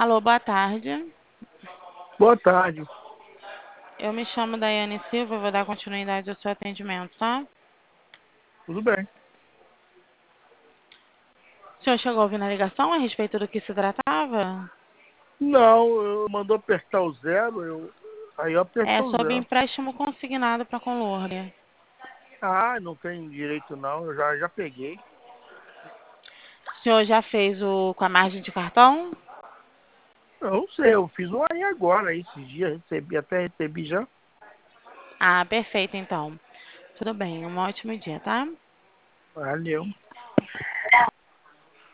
Alô, boa tarde. Boa tarde. Eu me chamo Daiane Silva, vou dar continuidade ao seu atendimento, tá? Tudo bem. O senhor chegou a ouvir na ligação a respeito do que se tratava? Não, eu mandou apertar o zero, aí eu É apertou o sobre zero. empréstimo consignado para Conlurg. Ah, não tem direito não, eu já peguei. O senhor já fez com a margem de cartão? Eu não sei, eu fiz um aí agora, esses dias, até recebi já. Ah, perfeito então. Tudo bem, um ótimo dia, tá? Valeu.